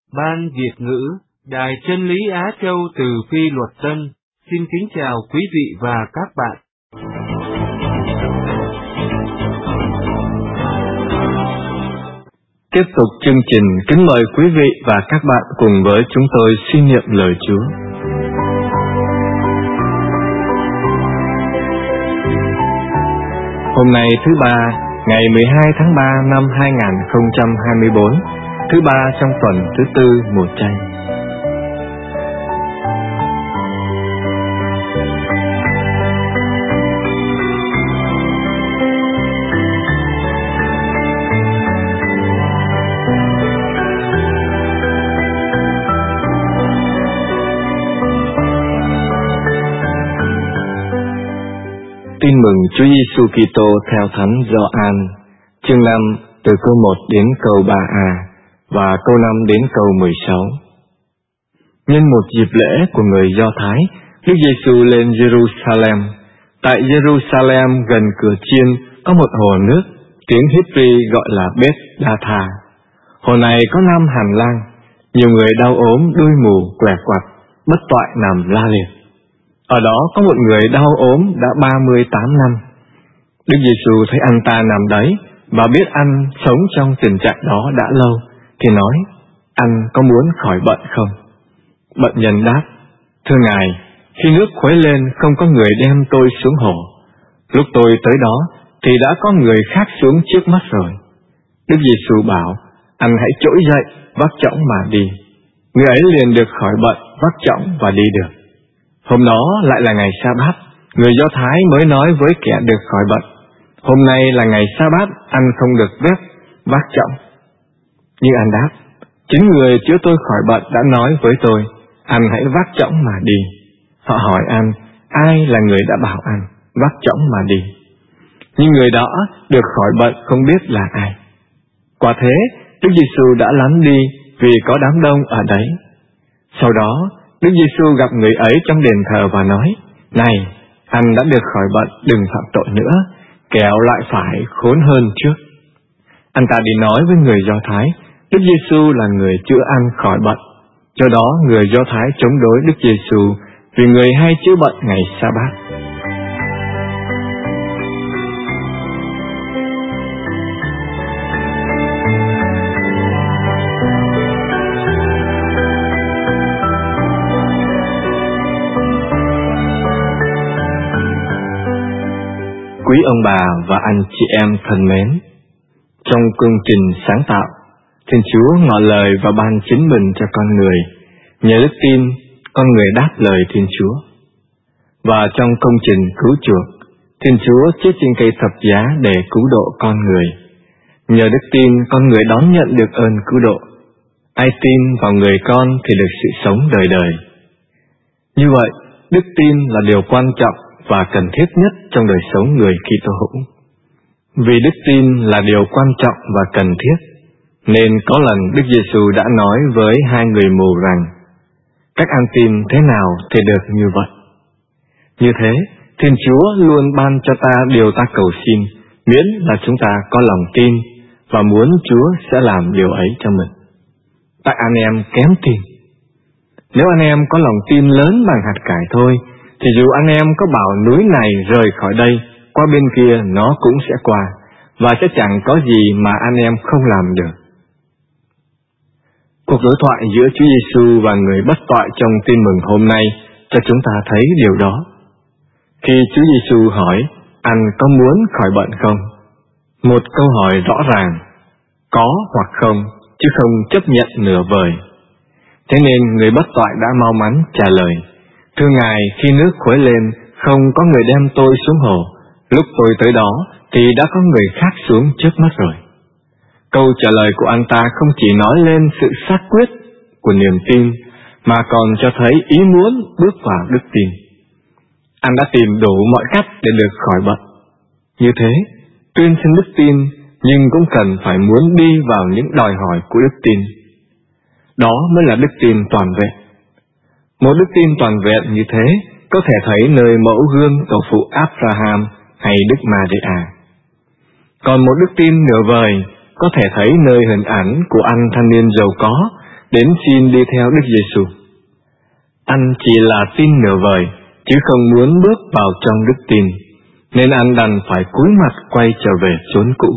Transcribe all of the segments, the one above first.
Ban Việt ngữ, Đài Chân lý Á Châu từ Phi Luật Tân, xin kính chào quý vị và các bạn. Tiếp tục chương trình, kính mời quý vị và các bạn cùng với chúng tôi suy niệm lời Chúa. Hôm nay thứ ba, ngày 12 tháng 3 năm 2024, thứ ba trong tuần thứ tư mùa chay. Tin mừng Chúa Giêsu Kitô theo Thánh Gioan, chương 5 từ câu 1 đến câu 3a và câu 5 đến câu 16. Nhân một dịp lễ của người Do Thái, Đức Giêsu lên Jerusalem. Tại Jerusalem gần cửa chiên có một hồ nước, tiếng Hebrew gọi là Beth-đa-tha. Hồ này có 5 hành lang, nhiều người đau ốm, đuôi mù, què quặt, bất toại nằm la liệt. Ở đó có một người đau ốm đã 38 năm. Đức Giêsu thấy anh ta nằm đấy và biết anh sống trong tình trạng đó đã lâu, thì nói: anh có muốn khỏi bệnh không? Bệnh nhân đáp: thưa Ngài, khi nước khuấy lên không có người đem tôi xuống hồ. Lúc tôi tới đó thì đã có người khác xuống trước mắt rồi. Đức Giêsu bảo: anh hãy trỗi dậy, vác chõng mà đi. Người ấy liền được khỏi bệnh, vác chõng và đi được. Hôm đó lại là ngày Sa-bát, người Do Thái mới nói với kẻ được khỏi bệnh: hôm nay là ngày Sa-bát, anh không được phép vác chõng. Nhưng anh đáp: chính người chữa tôi khỏi bệnh đã nói với tôi, anh hãy vác chõng mà đi. Họ hỏi anh: ai là người đã bảo anh vác chõng mà đi? Nhưng người đó được khỏi bệnh không biết là ai. Quả thế, Đức Giêsu đã lánh đi vì có đám đông ở đấy. Sau đó, Đức Giêsu gặp người ấy trong đền thờ và nói: này, anh đã được khỏi bệnh, đừng phạm tội nữa, kẻo lại phải khốn hơn trước. Anh ta đi nói với người Do Thái: Đức Giêsu là người chữa anh khỏi bệnh. Do đó người Do Thái chống đối Đức Giêsu vì người hay chữa bệnh ngày Sa-bát. Quý ông bà và anh chị em thân mến, trong công trình sáng tạo, Thiên Chúa ngỏ lời và ban chính mình cho con người. Nhờ đức tin, con người đáp lời Thiên Chúa. Và trong công trình cứu chuộc, Thiên Chúa chết trên cây thập giá để cứu độ con người. Nhờ đức tin, con người đón nhận được ơn cứu độ. Ai tin vào người con thì được sự sống đời đời. Như vậy, đức tin là điều quan trọng và cần thiết nhất trong đời sống người Kitô hữu. Vì đức tin là điều quan trọng và cần thiết, nên có lần Đức Giêsu đã nói với 2 người mù rằng: các anh tin thế nào thì được như vậy. Như thế, Thiên Chúa luôn ban cho ta điều ta cầu xin, miễn là chúng ta có lòng tin và muốn Chúa sẽ làm điều ấy cho mình. Tại anh em kém tin. Nếu anh em có lòng tin lớn bằng hạt cải thôi, thì dù anh em có bảo núi này rời khỏi đây, qua bên kia nó cũng sẽ qua, và sẽ chẳng có gì mà anh em không làm được. Cuộc đối thoại giữa Chúa Giêsu và người bất toại trong tin mừng hôm nay cho chúng ta thấy điều đó. Khi Chúa Giêsu hỏi: anh có muốn khỏi bệnh không? Một câu hỏi rõ ràng, có hoặc không, chứ không chấp nhận nửa vời. Thế nên người bất toại đã mau mắn trả lời: thưa Ngài, khi nước khuấy lên, không có người đem tôi xuống hồ. Lúc tôi tới đó, thì đã có người khác xuống trước mắt rồi. Câu trả lời của anh ta không chỉ nói lên sự xác quyết của niềm tin, mà còn cho thấy ý muốn bước vào đức tin. Anh đã tìm đủ mọi cách để được khỏi bệnh. Như thế, tuyên xưng đức tin, nhưng cũng cần phải muốn đi vào những đòi hỏi của đức tin. Đó mới là đức tin toàn vẹn. Một đức tin toàn vẹn như thế có thể thấy nơi mẫu gương tổ phụ Abraham hay Đức Maria. Còn một đức tin nửa vời có thể thấy nơi hình ảnh của anh thanh niên giàu có đến xin đi theo Đức Giêsu. Anh chỉ là tin nửa vời, chứ không muốn bước vào trong đức tin, nên anh đành phải cúi mặt quay trở về chốn cũ.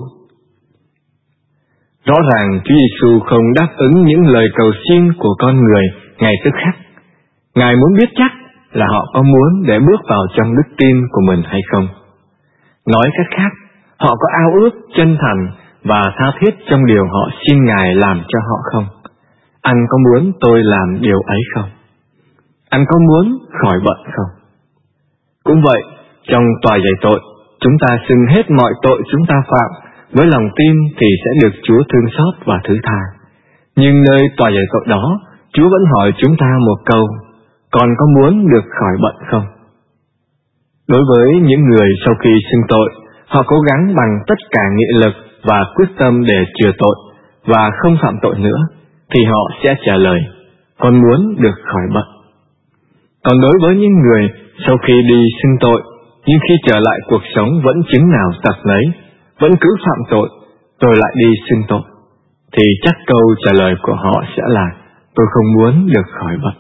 Rõ ràng Chúa Giêsu không đáp ứng những lời cầu xin của con người ngay tức khắc. Ngài muốn biết chắc là họ có muốn để bước vào trong đức tin của mình hay không. Nói cách khác, họ có ao ước chân thành và tha thiết trong điều họ xin Ngài làm cho họ không? Anh có muốn tôi làm điều ấy không? Anh có muốn khỏi bệnh không? Cũng vậy, trong tòa dạy tội, chúng ta xưng hết mọi tội chúng ta phạm, với lòng tin thì sẽ được Chúa thương xót và thứ tha. Nhưng nơi tòa dạy tội đó, Chúa vẫn hỏi chúng ta một câu: con có muốn được khỏi bệnh không? Đối với những người sau khi xưng tội, họ cố gắng bằng tất cả nghị lực và quyết tâm để chừa tội và không phạm tội nữa, thì họ sẽ trả lời: con muốn được khỏi bệnh. Còn đối với những người sau khi đi xưng tội, nhưng khi trở lại cuộc sống vẫn chứng nào tật nấy, vẫn cứ phạm tội, rồi lại đi xưng tội, thì chắc câu trả lời của họ sẽ là: tôi không muốn được khỏi bệnh.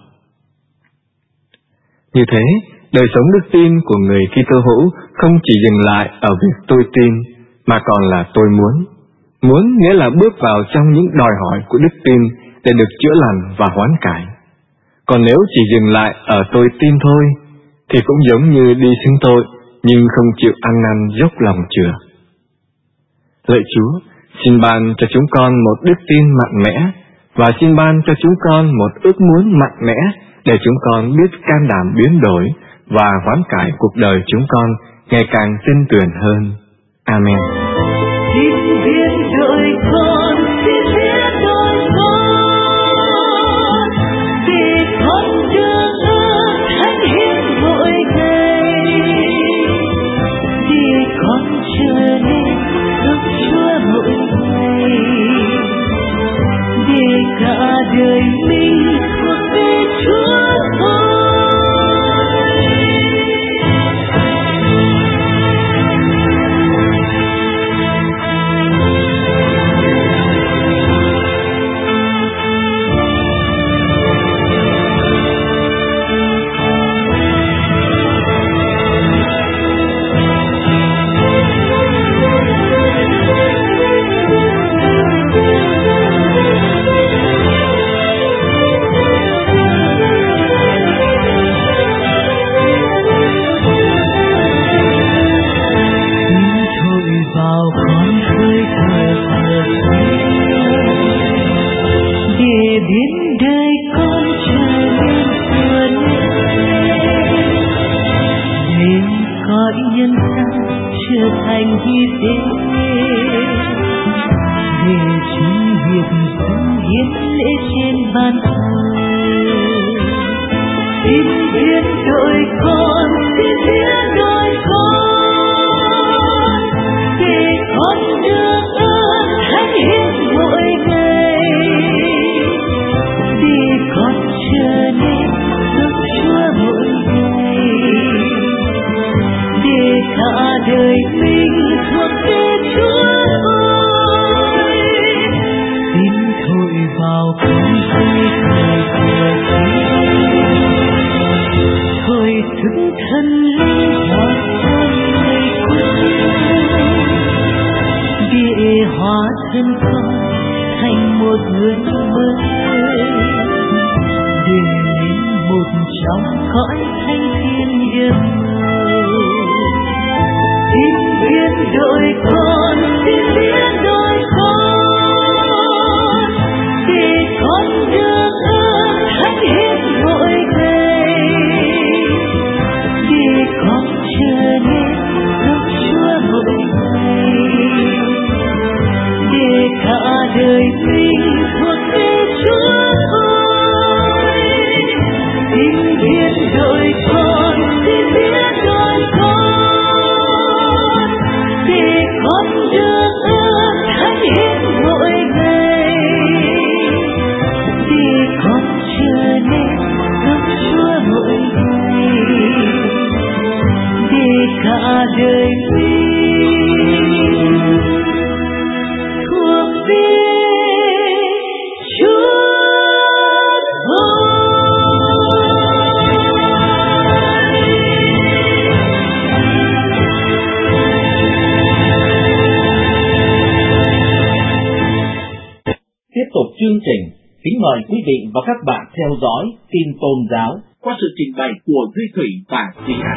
Như thế, đời sống đức tin của người Kitô hữu không chỉ dừng lại ở việc tôi tin, mà còn là tôi muốn. Muốn nghĩa là bước vào trong những đòi hỏi của đức tin để được chữa lành và hoán cải. Còn nếu chỉ dừng lại ở tôi tin thôi, thì cũng giống như đi xưng tội nhưng không chịu ăn năn dốc lòng chừa. Lạy Chúa, xin ban cho chúng con một đức tin mạnh mẽ, và xin ban cho chúng con một ước muốn mạnh mẽ để chúng con biết can đảm biến đổi và hoán cải cuộc đời chúng con ngày càng tin tưởng hơn. Amen. Xin biến đổi con, xin biến đổi con, vì con được ơn thánh hiến mỗi ngày, vì con trở nên Đức Chúa mỗi ngày, để cả đời mình thuộc về Chúa thôi. Đời mình thuộc về chương trình, kính mời quý vị và các bạn theo dõi tin tôn giáo qua sự trình bày của Duy Thủy và Duy An.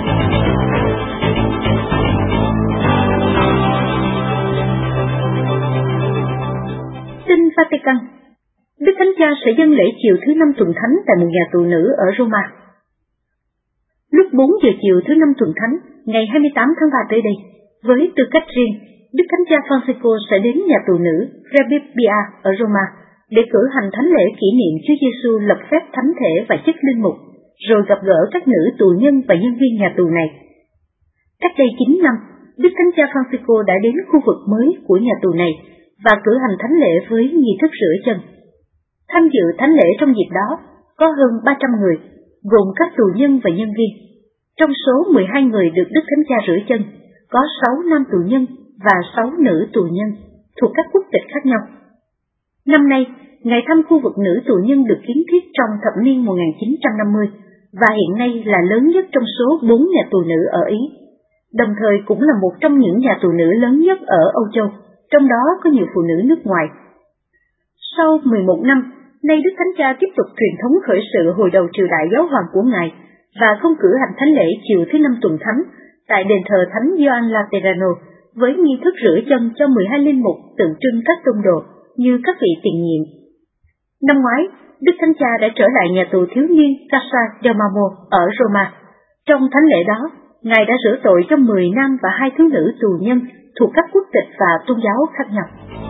Tin Vatican. Đức Thánh Cha sẽ dâng lễ chiều thứ 5 tuần thánh tại một nhà tù nữ ở Roma. Lúc 4 giờ chiều thứ 5 tuần thánh, ngày 28 tháng 3 tới đây, với tư cách riêng, Đức Thánh Cha Francisco sẽ đến nhà tù nữ Rebibbia ở Roma để cử hành thánh lễ kỷ niệm Chúa Giêsu lập phép thánh thể và chức linh mục, rồi gặp gỡ các nữ tù nhân và nhân viên nhà tù này. Cách đây 9 năm, Đức Thánh Cha Francisco đã đến khu vực mới của nhà tù này và cử hành thánh lễ với nghi thức rửa chân. Tham dự thánh lễ trong dịp đó có hơn 300 người, gồm các tù nhân và nhân viên. Trong số 12 người được Đức Thánh Cha rửa chân, có 6 nam tù nhân và 6 nữ tù nhân thuộc các quốc tịch khác nhau. Năm nay, ngày thăm khu vực nữ tù nhân được kiến thiết trong thập niên 1950 và hiện nay là lớn nhất trong số 4 nhà tù nữ ở Ý, đồng thời cũng là một trong những nhà tù nữ lớn nhất ở Âu Châu, trong đó có nhiều phụ nữ nước ngoài. Sau 11 năm, nay Đức Thánh Cha tiếp tục truyền thống khởi sự hồi đầu triều đại giáo hoàng của Ngài và không cử hành thánh lễ chiều thứ 5 tuần thánh tại đền thờ Thánh Gioan Laterano với nghi thức rửa chân cho 12 linh mục tượng trưng các tông đồ như các vị tiền nhiệm. Năm ngoái, Đức Thánh Cha đã trở lại nhà tù thiếu niên Casa del Marmo ở Roma. Trong thánh lễ đó, Ngài đã rửa tội cho 10 nam và 2 thiếu nữ tù nhân thuộc các quốc tịch và tôn giáo khác nhau.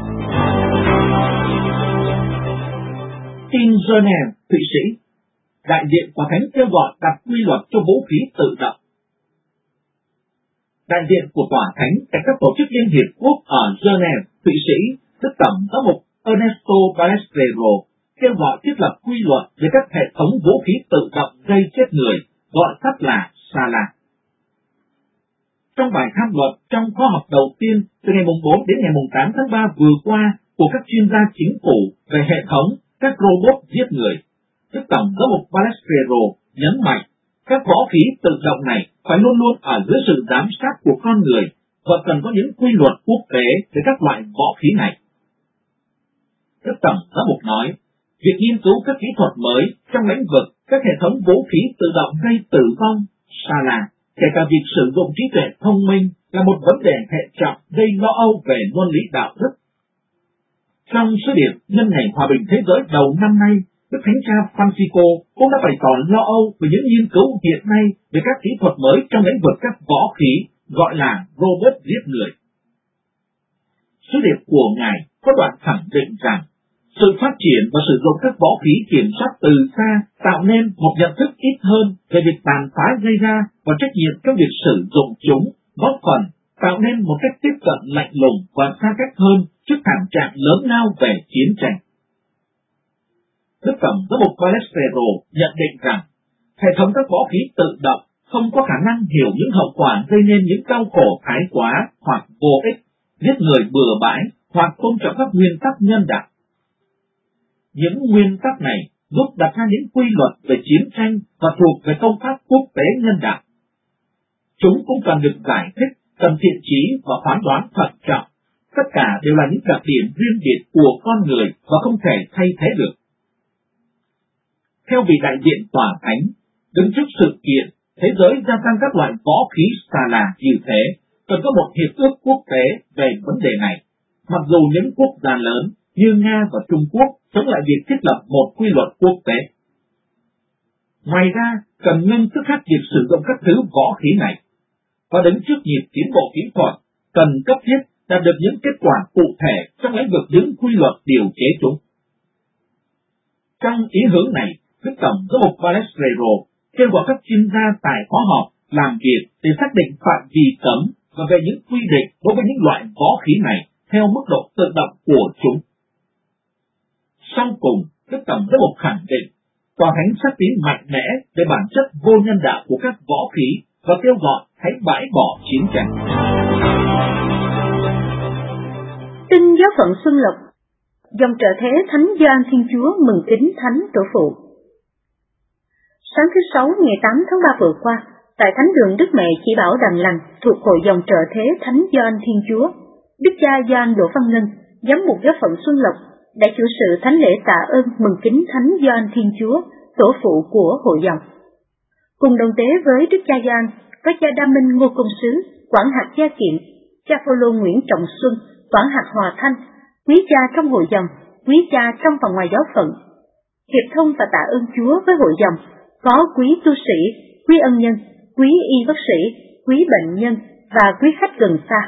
Tin Geneva, Thụy Sĩ. Đại diện Tòa Thánh kêu gọi đặt quy luật cho vũ khí tự động. Đại diện của Tòa Thánh tại các tổ chức Liên Hiệp Quốc ở Geneva, Thụy Sĩ, Đức Tổng giám mục Ernesto Ballesteros kêu gọi thiết lập quy luật về các hệ thống vũ khí tự động gây chết người, gọi tắt là SALA. Trong bài tham luận trong khóa học đầu tiên từ ngày 4 đến ngày 8 tháng 3 vừa qua của các chuyên gia chính phủ về hệ thống các robot giết người, Đức Tổng giám mục Ballesteros nhấn mạnh các võ khí tự động này phải luôn luôn ở dưới sự giám sát của con người và cần có những quy luật quốc tế về các loại võ khí này. Đức Tổng giám mục nói, việc nghiên cứu các kỹ thuật mới trong lĩnh vực các hệ thống vũ khí tự động gây tử vong, SALA, kể cả việc sử dụng trí tuệ thông minh là một vấn đề hệ trọng gây lo âu về luân lý đạo đức. Trong sứ điệp nhân ngày hòa bình thế giới đầu năm nay, Đức Thánh Cha Francisco cũng đã bày tỏ lo âu về những nghiên cứu hiện nay về các kỹ thuật mới trong lĩnh vực các võ khí gọi là robot giết người. Sứ điệp của Ngài có đoạn khẳng định rằng sự phát triển và sử dụng các võ khí kiểm soát từ xa tạo nên một nhận thức ít hơn về việc tàn phá gây ra và trách nhiệm trong việc sử dụng chúng, góp phần tạo nên một cách tiếp cận lạnh lùng và xa cách hơn trước thảm trạng lớn lao về chiến tranh. Đức Tổng giám mục Ballesteros nhận định rằng hệ thống các võ khí tự động không có khả năng hiểu những hậu quả gây nên những đau khổ thái quá hoặc vô ích, giết người bừa bãi hoặc tôn trọng các nguyên tắc nhân đạo. Những nguyên tắc này giúp đặt ra những quy luật về chiến tranh và thuộc về công pháp quốc tế nhân đạo. Chúng cũng cần được giải thích, cần thiện chí và phán đoán thận trọng. Tất cả đều là những đặc điểm riêng biệt của con người và không thể thay thế được. Theo vị đại diện Tòa Thánh, đứng trước sự kiện thế giới gia tăng các loại võ khí SALA như thế, cần có một hiệp ước quốc tế về vấn đề này, mặc dù những quốc gia lớn như Nga và Trung Quốc chống lại việc thiết lập một quy luật quốc tế. Ngoài ra, cần ngưng tức khắc việc sử dụng các thứ võ khí này, và đứng trước nhịp tiến bộ kỹ thuật, cần cấp thiết đạt được những kết quả cụ thể trong lĩnh vực những quy luật điều chế chúng. Trong ý hướng này, Đức Tổng giám mục Ballesteros kêu gọi các chuyên gia tại khóa họp làm việc để xác định phạm vi cấm và về những quy định đối với những loại võ khí này theo mức độ tự động của chúng. Sau cùng, Đức Tổng giám mục khẳng định Tòa Thánh xác tín mạnh mẽ về bản chất vô nhân đạo của các võ khí và kêu gọi hãy bãi bỏ chiến tranh. Tin giáo phận Xuân Lộc. Dòng trợ thế Thánh Gioan Thiên Chúa mừng kính Thánh Tổ Phụ. Sáng thứ Sáu ngày 8 tháng 3 vừa qua, tại Thánh đường Đức Mẹ Chỉ Bảo Đằng Lằn thuộc Hội dòng trợ thế Thánh Gioan Thiên Chúa, Đức cha Gioan Đỗ Văn Ngân, giám mục giáo phận Xuân Lộc, đã chủ sự thánh lễ tạ ơn mừng kính Thánh Gioan Thiên Chúa, tổ phụ của hội dòng. Cùng đồng tế với Đức cha Gioan có cha Đa Minh Ngô Công Sứ, quản hạt Gia Kiệm, cha Phaolô Nguyễn Trọng Xuân, quản hạt Hòa Thanh, quý cha trong hội dòng, quý cha trong và ngoài giáo phận. Hiệp thông và tạ ơn Chúa với hội dòng có quý tu sĩ, quý ân nhân, quý y bác sĩ, quý bệnh nhân và quý khách gần xa.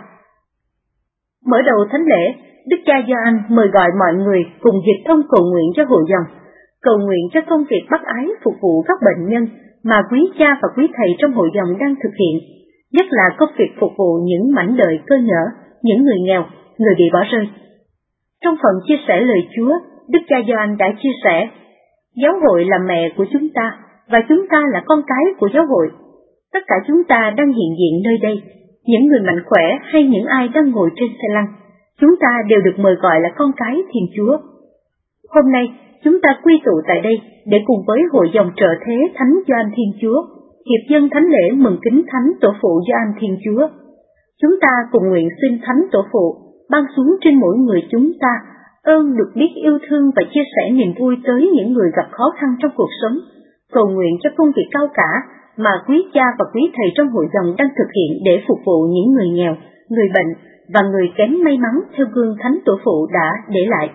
Mở đầu thánh lễ, Đức cha Gioan mời gọi mọi người cùng hiệp thông cầu nguyện cho hội dòng, cầu nguyện cho công việc bác ái phục vụ các bệnh nhân mà quý cha và quý thầy trong hội dòng đang thực hiện, nhất là công việc phục vụ những mảnh đời cơ nhỡ, những người nghèo, người bị bỏ rơi. Trong phần chia sẻ lời Chúa, Đức cha Gioan đã chia sẻ, giáo hội là mẹ của chúng ta và chúng ta là con cái của giáo hội. Tất cả chúng ta đang hiện diện nơi đây, những người mạnh khỏe hay những ai đang ngồi trên xe lăn, chúng ta đều được mời gọi là con cái Thiên Chúa. Hôm nay, chúng ta quy tụ tại đây để cùng với hội dòng trợ thế Thánh Gioan Thiên Chúa, hiệp dân thánh lễ mừng kính Thánh Tổ phụ Gioan Thiên Chúa. Chúng ta cùng nguyện xin Thánh Tổ phụ ban xuống trên mỗi người chúng ta ơn được biết yêu thương và chia sẻ niềm vui tới những người gặp khó khăn trong cuộc sống, cầu nguyện cho công việc cao cả mà quý cha và quý thầy trong hội dòng đang thực hiện để phục vụ những người nghèo, người bệnh và người kém may mắn theo gương Thánh Tổ phụ đã để lại.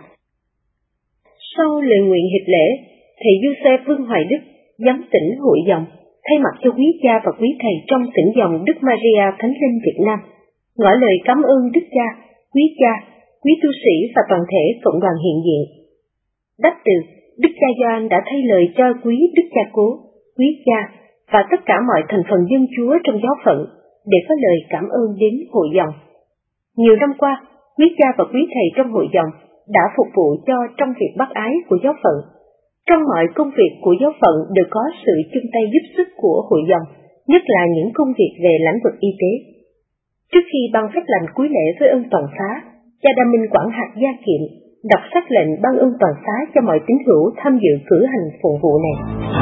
Sau lời nguyện hiệp lễ, thầy Giuse Vương Hoài Đức, giám tỉnh hội dòng, thay mặt cho quý cha và quý thầy trong tỉnh dòng Đức Maria Thánh Linh Việt Nam, ngỏ lời cảm ơn Đức cha, quý tu sĩ và toàn thể cộng đoàn hiện diện. Đáp từ, Đức cha Gioan đã thay lời cho quý Đức cha Cố, quý cha và tất cả mọi thành phần dân Chúa trong giáo phận để có lời cảm ơn đến hội dòng. Nhiều năm qua, quý cha và quý thầy trong hội dòng đã phục vụ cho trong việc bác ái của giáo phận. Trong mọi công việc của giáo phận đều có sự chung tay giúp sức của hội dòng, nhất là những công việc về lĩnh vực y tế. Trước khi ban phép lành cuối lễ với ơn toàn xá, cha Đa Minh quản hạt Gia Kiệm đọc sắc lệnh ban ơn toàn xá cho mọi tín hữu tham dự cử hành phụng vụ này.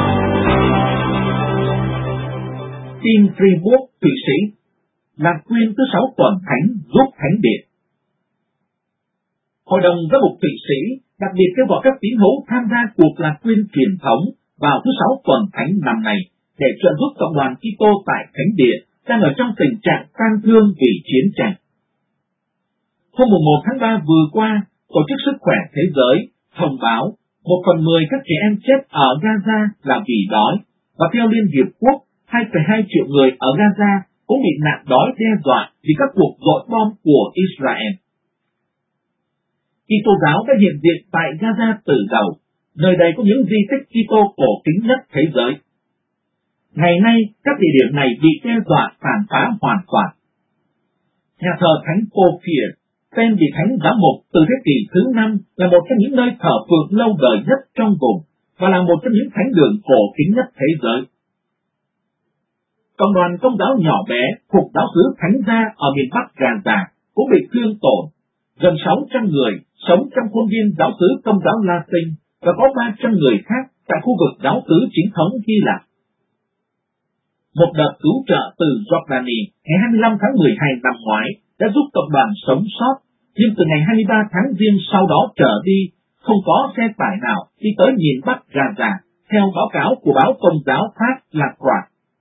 Tin Fribourg, Thụy Sĩ, lạc quyên thứ 6 tuần thánh giúp thánh điện. Hội đồng giám mục Thụy Sĩ đặc biệt kêu gọi các tín hữu tham gia cuộc lạc quyên truyền thống vào thứ 6 tuần thánh năm này để trợ giúp cộng đoàn Kitô tại thánh địa đang ở trong tình trạng tang thương vì chiến tranh. Hôm 1 tháng 3 vừa qua, Tổ chức Sức khỏe Thế giới thông báo 1/10 các trẻ em chết ở Gaza là vì đói, và theo Liên Hiệp Quốc, 2,2 triệu người ở Gaza cũng bị nạn đói đe dọa vì các cuộc dội bom của Israel. Kitô giáo đã hiện diện tại Gaza từ đầu, nơi đây có những di tích Kitô cổ kính nhất thế giới. Ngày nay, các địa điểm này bị đe dọa tàn phá hoàn toàn. Nhà thờ Thánh Porphyr, tên vị thánh giám mục từ thế kỷ thứ 5, là một trong những nơi thờ phượng lâu đời nhất trong vùng và là một trong những thánh đường cổ kính nhất thế giới. Cộng đoàn Công giáo nhỏ bé thuộc giáo xứ Thánh Gia ở miền Bắc Gaza cũng bị thương tổn. Gần 600 người sống trong khuôn viên giáo xứ Công giáo Latin và có 300 người khác tại khu vực giáo xứ chính thống Hy Lạp. Một đợt cứu trợ từ Jordani ngày 25 tháng 12 năm ngoái đã giúp cộng đoàn sống sót, nhưng từ ngày 23 tháng Giêng sau đó trở đi, không có xe tải nào đi tới miền Bắc Gaza, theo báo cáo của báo Công giáo Pháp La Croix.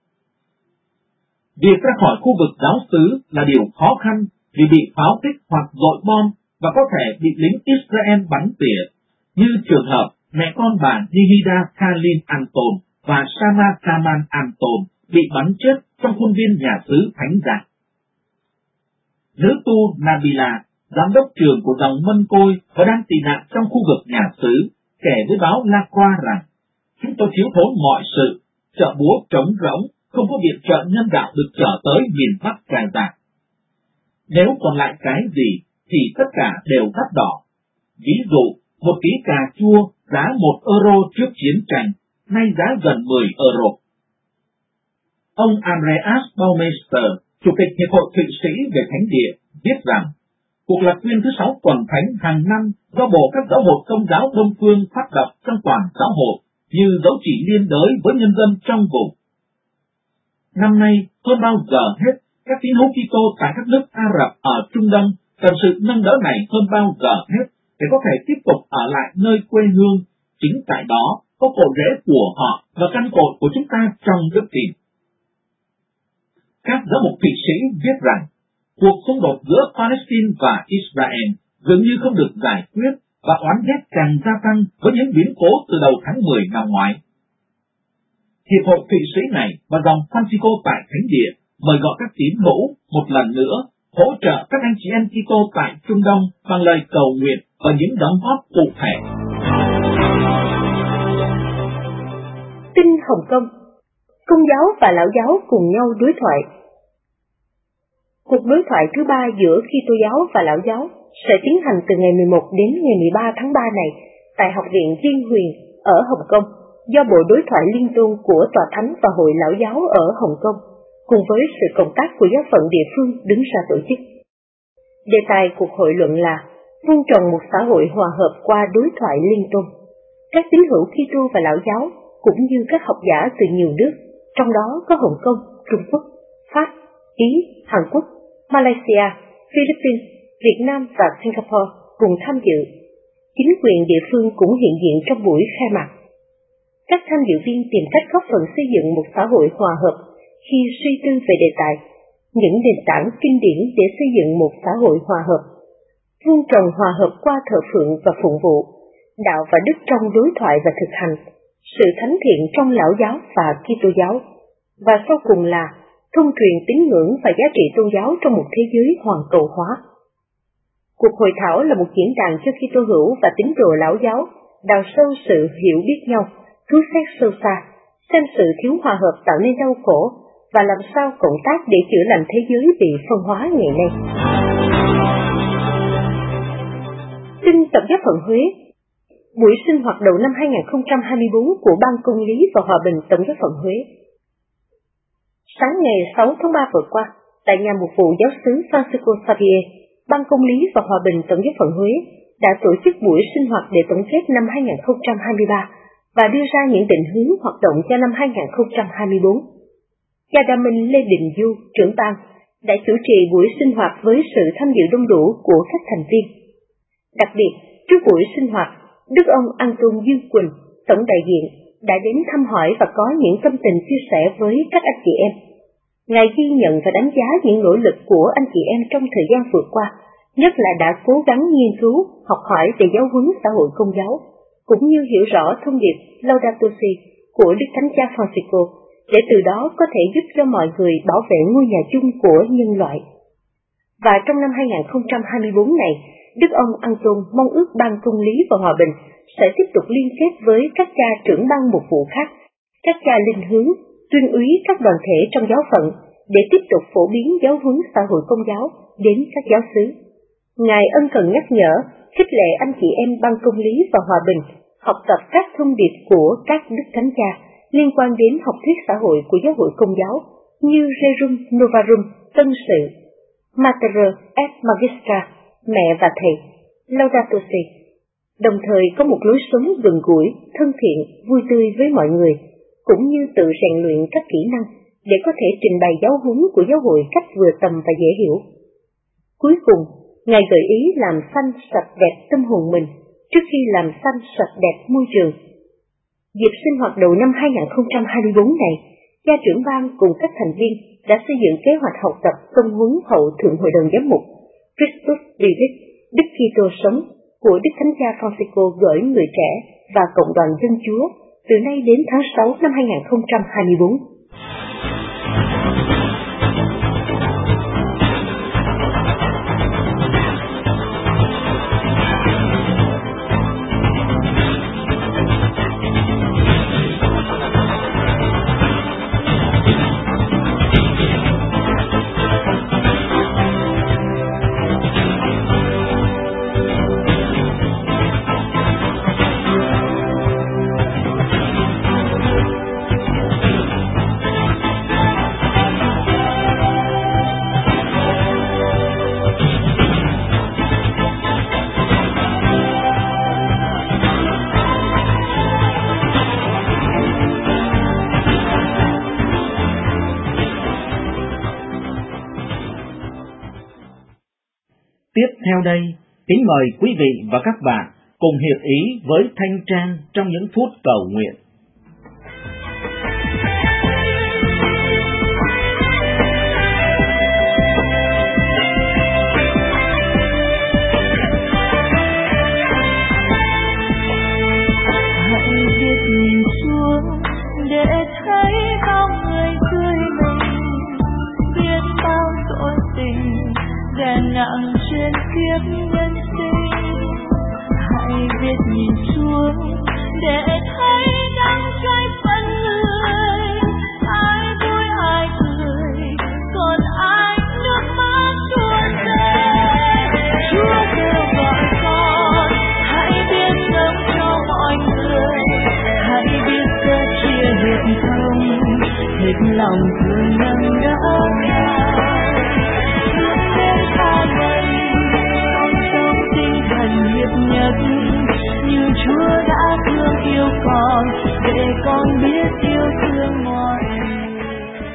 Việc ra khỏi khu vực giáo xứ là điều khó khăn vì bị pháo kích hoặc dội bom và có thể bị lính Israel bắn tỉa, như trường hợp mẹ con bà Nihida Kalin Anton và Sama Kaman Anton bị bắn chết trong khuôn viên nhà xứ Thánh Gia. Nữ tu Nabila, giám đốc trường của dòng Mân Côi và đang tị nạn trong khu vực nhà xứ, kể với báo La Croix rằng, chúng tôi thiếu thốn mọi sự, chợ búa trống rỗng, không có viện trợ nhân đạo được trở tới miền Bắc Gaza. Nếu còn lại cái gì thì tất cả đều đắt đỏ. Ví dụ, một ký cà chua giá 1 euro trước chiến tranh, nay giá gần 10 euro. Ông Andreas Baumeister, Chủ tịch Hiệp hội Thụy Sĩ về Thánh địa, viết rằng, cuộc lạc quyên thứ 6 tuần thánh hàng năm do Bộ các giáo hội Công giáo Đông Phương phát động trong toàn giáo hội như dấu chỉ liên đới với nhân dân trong vùng. Năm nay, hơn bao giờ hết, các tín hữu Kitô tại các nước Ả Rập ở Trung Đông cần sự nâng đỡ này hơn bao giờ hết, để có thể tiếp tục ở lại nơi quê hương. Chính tại đó có cội rễ của họ và căn cội của chúng ta trong đức tin. Các giáo mục Thụy Sĩ viết rằng cuộc xung đột giữa Palestine và Israel dường như không được giải quyết và oán ghét càng gia tăng với những biến cố từ đầu tháng 10 năm ngoái. Hiệp hội Thụy Sĩ này và dòng Francisco tại Thánh Địa mời gọi các tín hữu một lần nữa hỗ trợ các anh chị em Kitô tại Trung Đông bằng lời cầu nguyện và những đóng góp cụ thể. Tin Hồng Kông, Công giáo và Lão giáo cùng nhau đối thoại. Cuộc đối thoại thứ 3 giữa Kitô giáo và Lão giáo sẽ tiến hành từ ngày 11 đến ngày 13 tháng 3 này tại Học viện Diên Huyền ở Hồng Kông, do Bộ Đối thoại Liên tôn của Tòa Thánh và Hội Lão giáo ở Hồng Kông, cùng với sự cộng tác của giáo phận địa phương đứng ra tổ chức. Đề tài cuộc hội luận là vun trồng một xã hội hòa hợp qua đối thoại liên tôn. Các tín hữu Kitô và Lão giáo cũng như các học giả từ nhiều nước, trong đó có Hồng Kông, Trung Quốc, Pháp, Ý, Hàn Quốc, Malaysia, Philippines, Việt Nam và Singapore cùng tham dự. Chính quyền địa phương cũng hiện diện trong buổi khai mạc. Các tham dự viên tìm cách góp phần xây dựng một xã hội hòa hợp khi suy tư về đề tài, những nền tảng kinh điển để xây dựng một xã hội hòa hợp, vun trồng hòa hợp qua thờ phượng và phụng vụ, đạo và đức trong đối thoại và thực hành, sự thánh thiện trong Lão giáo và Kitô giáo, và sau cùng là thông truyền tín ngưỡng và giá trị tôn giáo trong một thế giới hoàn cầu hóa. Cuộc hội thảo là một diễn đàn cho Kitô hữu và tín đồ Lão giáo đào sâu sự hiểu biết nhau, cứu xét sâu xa, xem sự thiếu hòa hợp tạo nên đau khổ và làm sao cộng tác để chữa lành thế giới bị phân hóa ngày nay. Tin Tổng giáo phận Huế. Buổi sinh hoạt đầu năm 2024 của Ban Công lý và Hòa bình Tổng giáo phận Huế. Sáng ngày 6 tháng 3 vừa qua, tại nhà mục vụ giáo xứ Francisco Xavier, Ban Công lý và Hòa bình Tổng giáo phận Huế đã tổ chức buổi sinh hoạt để tổng kết năm 2023 và đưa ra những định hướng hoạt động cho năm 2024. Cha Đa Minh Lê Đình Du, trưởng ban, đã chủ trì buổi sinh hoạt với sự tham dự đông đủ của các thành viên. Đặc biệt, trước buổi sinh hoạt, Đức ông Anton Dương Quỳnh, tổng đại diện, đã đến thăm hỏi và có những tâm tình chia sẻ với các anh chị em. Ngài ghi nhận và đánh giá những nỗ lực của anh chị em trong thời gian vừa qua, nhất là đã cố gắng nghiên cứu, học hỏi về giáo huấn xã hội Công giáo, cũng như hiểu rõ thông điệp Laudato Si của Đức Thánh Cha Francisco, để từ đó có thể giúp cho mọi người bảo vệ ngôi nhà chung của nhân loại. Và trong năm 2024 này, Đức ông Anton mong ước Ban Công lý và Hòa bình sẽ tiếp tục liên kết với các cha trưởng ban mục vụ khác, các cha linh hướng, tuyên úy các đoàn thể trong giáo phận để tiếp tục phổ biến giáo huấn xã hội Công giáo đến các giáo xứ. Ngài ân cần nhắc nhở, khích lệ anh chị em Ban Công lý và Hòa bình học tập các thông điệp của các Đức Thánh Cha liên quan đến học thuyết xã hội của giáo hội Công giáo như Rerum Novarum, Tân sự, Mater et Magistra, Mẹ và Thầy, Laudato Si, đồng thời có một lối sống gần gũi, thân thiện, vui tươi với mọi người, cũng như tự rèn luyện các kỹ năng để có thể trình bày giáo huấn của giáo hội cách vừa tầm và dễ hiểu. Cuối cùng, Ngài gợi ý làm xanh sạch đẹp tâm hồn mình trước khi làm xanh sạch đẹp môi trường. Dịp sinh hoạt đầu năm 2024 này, cha trưởng ban cùng các thành viên đã xây dựng kế hoạch học tập công huấn hậu thượng hội đồng giám mục Christus Vivit, Đức Kitô sống của Đức Thánh Cha Francisco gửi người trẻ và cộng đoàn dân Chúa từ nay đến tháng 6 năm 2024. Tiếp theo đây Kính mời quý vị và các bạn cùng hiệp ý với Thanh Trang trong những phút cầu nguyện. Hãy biết nhìn xuống để thấy bao người cười mình, biết bao tội tình đè nặng trên kiếp nhân sinh. Hãy biết nhìn xuống để thấy đắng cay phận người, ai vui ai cười, còn ai nước mắt tuôn rơi. Chúa kêu gọi con, hãy biết sống cho mọi người, hãy biết sẻ chia hiệp thông, hết lòng thương nâng đỡ nhau. Đến tha lần con sống tinh thần hiệp nhất, như Chúa đã thương yêu con, để con biết yêu thương mọi người.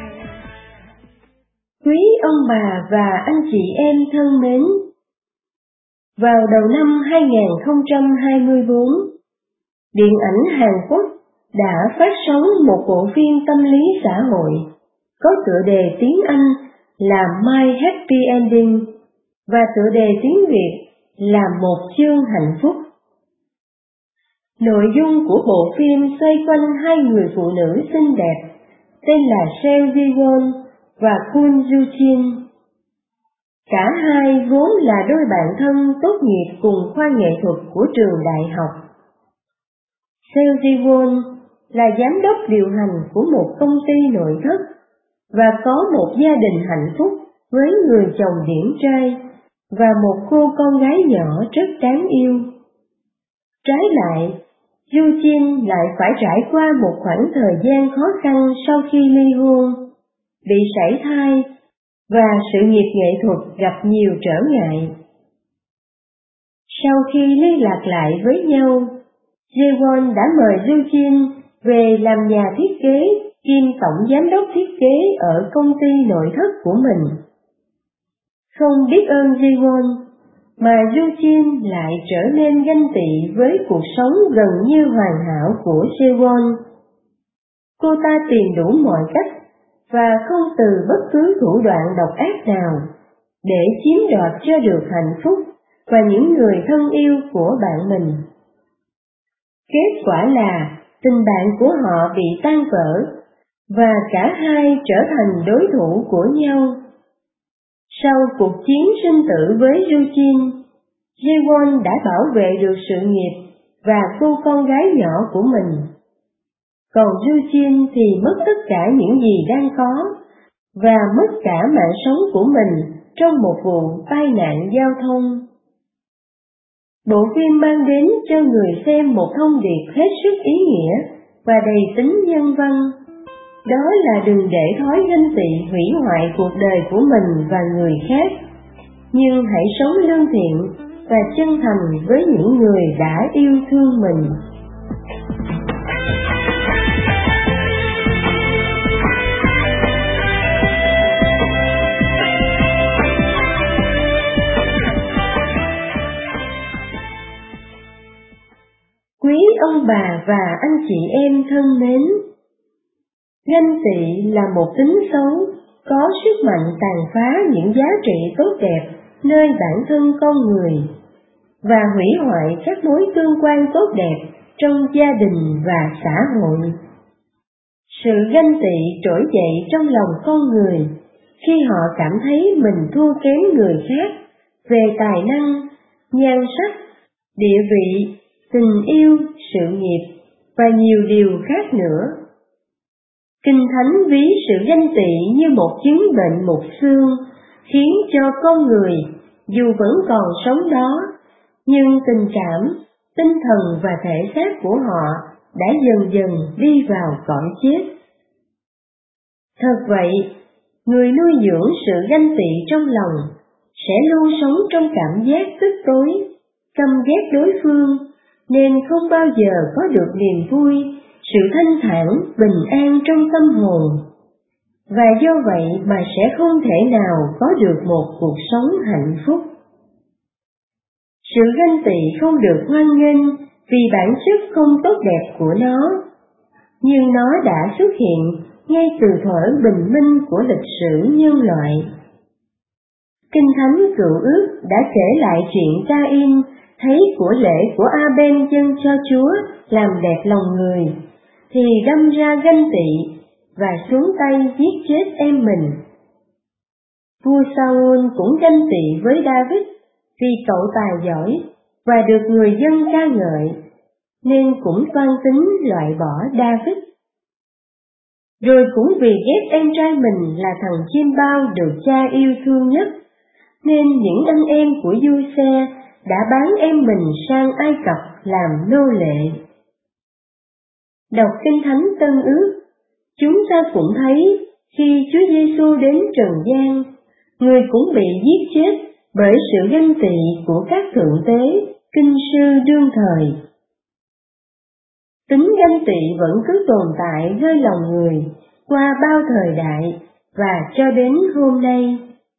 Quý ông bà và anh chị em thân mến, vào đầu năm 2024, Điện ảnh Hàn Quốc đã phát sóng một bộ phim tâm lý xã hội có tựa đề tiếng Anh là My Happy Ending và tựa đề tiếng Việt là Một chương hạnh phúc. Nội dung của bộ phim xoay quanh hai người phụ nữ xinh đẹp tên là Seo Ji-won và Kun Joo-jin. Cả hai vốn là đôi bạn thân tốt nghiệp cùng khoa nghệ thuật của trường đại học. Seo Ji-won là giám đốc điều hành của một công ty nội thất và có một gia đình hạnh phúc với người chồng điển trai và một cô con gái nhỏ rất đáng yêu. Trái lại, Joo-jin lại phải trải qua một khoảng thời gian khó khăn sau khi ly hôn, bị sảy thai và sự nghiệp nghệ thuật gặp nhiều trở ngại. Sau khi liên lạc lại với nhau, Jaewon đã mời Joo-jin về làm nhà thiết kế kiêm tổng giám đốc thiết kế ở công ty nội thất của mình. Không biết ơn Jaewon, mà Joo-jin lại trở nên ganh tị với cuộc sống gần như hoàn hảo của Jaewon. Cô ta tìm đủ mọi cách và không từ bất cứ thủ đoạn độc ác nào để chiếm đoạt cho được hạnh phúc và những người thân yêu của bạn mình. Kết quả là tình bạn của họ bị tan vỡ và cả hai trở thành đối thủ của nhau. Sau cuộc chiến sinh tử với Joo-jin, Jaewon đã bảo vệ được sự nghiệp và cô con gái nhỏ của mình. Còn Joo-jin thì mất tất cả những gì đang có và mất cả mạng sống của mình trong một vụ tai nạn giao thông. Bộ phim mang đến cho người xem một thông điệp hết sức ý nghĩa và đầy tính nhân văn. Đó là đừng để thói ganh tị hủy hoại cuộc đời của mình và người khác, nhưng hãy sống lương thiện và chân thành với những người đã yêu thương mình. Quý ông bà và anh chị em thân mến, ganh tị là một tính xấu, có sức mạnh tàn phá những giá trị tốt đẹp nơi bản thân con người và hủy hoại các mối tương quan tốt đẹp trong gia đình và xã hội. Sự ganh tị trỗi dậy trong lòng con người khi họ cảm thấy mình thua kém người khác về tài năng, nhan sắc, địa vị, tình yêu, sự nghiệp và nhiều điều khác nữa. Kinh Thánh ví sự ganh tị như một chứng bệnh mục xương, khiến cho con người, dù vẫn còn sống đó, nhưng tình cảm, tinh thần và thể xác của họ đã dần dần đi vào cõi chết. Thật vậy, người nuôi dưỡng sự ganh tị trong lòng sẽ luôn sống trong cảm giác tức tối, căm ghét đối phương, nên không bao giờ có được niềm vui, sự thanh thản, bình an trong tâm hồn. Và do vậy mà sẽ không thể nào có được một cuộc sống hạnh phúc. Sự ganh tị không được hoan nghênh vì bản chất không tốt đẹp của nó, nhưng nó đã xuất hiện ngay từ thuở bình minh của lịch sử nhân loại. Kinh Thánh Cựu Ước đã kể lại chuyện Ca-in thấy của lễ của A-ben dâng cho Chúa làm đẹp lòng người, thì đâm ra ganh tị và xuống tay giết chết em mình. Vua Sa-ul cũng ganh tị với David vì cậu tài giỏi và được người dân ca ngợi, nên cũng toan tính loại bỏ David. Rồi cũng vì ghét em trai mình là thằng chim bao được cha yêu thương nhất, nên những anh em của Giuse đã bán em mình sang Ai Cập làm nô lệ. Đọc Kinh Thánh Tân Ước, chúng ta cũng thấy khi Chúa Giêsu đến trần gian, người cũng bị giết chết bởi sự ganh tị của các thượng tế, kinh sư đương thời. Tính ganh tị vẫn cứ tồn tại nơi lòng người qua bao thời đại và cho đến hôm nay.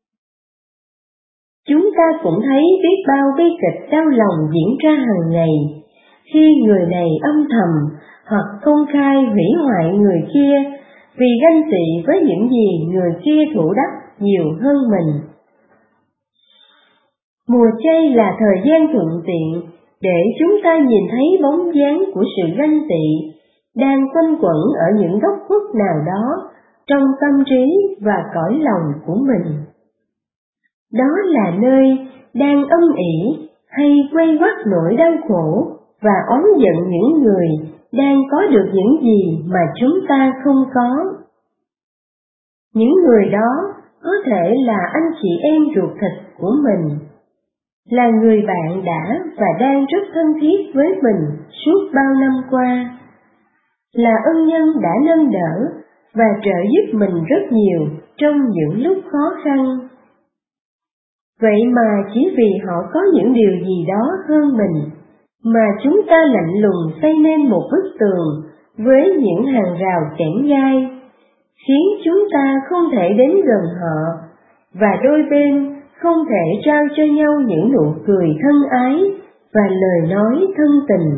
Chúng ta cũng thấy biết bao bi kịch đau lòng diễn ra hàng ngày khi người này âm thầm hoặc công khai hủy hoại người kia vì ganh tị với những gì người kia thủ đắc nhiều hơn mình. Mùa chay là thời gian thuận tiện để chúng ta nhìn thấy bóng dáng của sự ganh tị đang quanh quẩn ở những góc khuất nào đó trong tâm trí và cõi lòng của mình. Đó là nơi đang âm ỉ hay quay quắt nỗi đau khổ và oán giận những người đang có được những gì mà chúng ta không có. Những người đó có thể là anh chị em ruột thịt của mình, là người bạn đã và đang rất thân thiết với mình suốt bao năm qua, là ân nhân đã nâng đỡ và trợ giúp mình rất nhiều trong những lúc khó khăn. Vậy mà chỉ vì họ có những điều gì đó hơn mình, mà chúng ta lạnh lùng xây nên một bức tường với những hàng rào kẽm gai, khiến chúng ta không thể đến gần họ, và đôi bên không thể trao cho nhau những nụ cười thân ái và lời nói thân tình.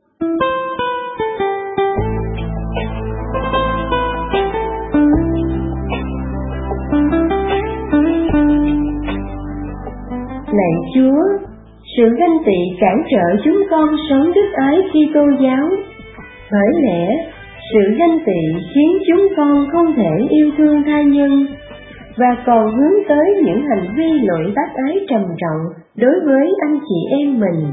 Lạy Chúa, sự ganh tị cản trở chúng con sống đức ái Kitô giáo. Bởi lẽ, sự ganh tị khiến chúng con không thể yêu thương tha nhân, và còn hướng tới những hành vi lỗi bác ái trầm trọng đối với anh chị em mình.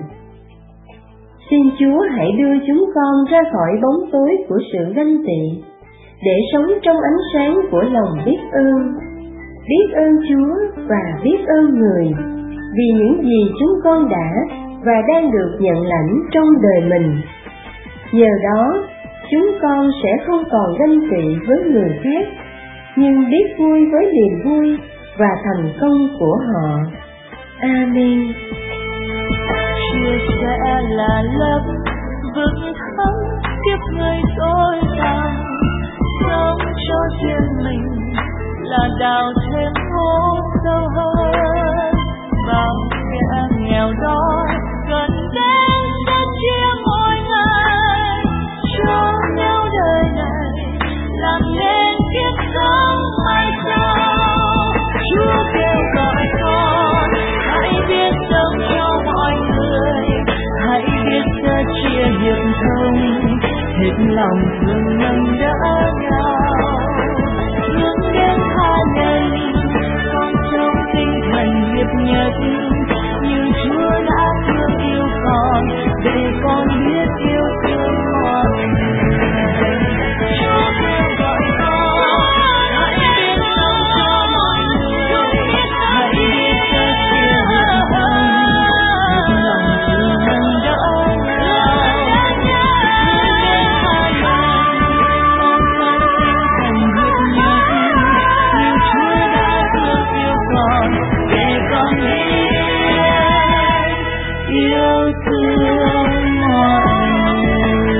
Xin Chúa hãy đưa chúng con ra khỏi bóng tối của sự ganh tị, để sống trong ánh sáng của lòng biết ơn Chúa và biết ơn người, vì những gì chúng con đã và đang được nhận lãnh trong đời mình. Nhờ đó, chúng con sẽ không còn ganh tị với người khác, nhưng biết vui với niềm vui và thành công của họ. Amen. Chia sẻ là lớp vực thẳm tiếp người tôi rằng sống cho riêng mình là đào thêm hố sâu hơn. Bao kẻ nghèo đó gần đến sẽ chia mỗi ngày cho nhau đời này làm nên kiếp sống mai sau. Chúa kêu gọi con hãy biết sống cho mọi người, hãy biết sẻ chia hiệp thông, hết lòng thương nâng đỡ nhau, hướng đến tha nhân con trong tinh thần hiệp nhất, như Chúa đã thương yêu con để con biết yêu thương mọi người. Chúa kêu gọi con hãy biết sống cho mọi người, hãy biết sẻ chia hiệp thông, hết lòng thương nâng đỡ nhau, hướng đến tha nhân con trong tinh thần hiệp nhất, như Chúa đã thương yêu con để con biết yêu thương mọi người.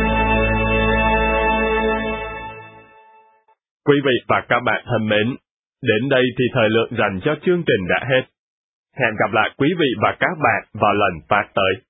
Quý vị và các bạn thân mến, Đến đây thì thời lượng dành cho chương trình đã hết. Hẹn gặp lại quý vị và các bạn vào lần phát tới.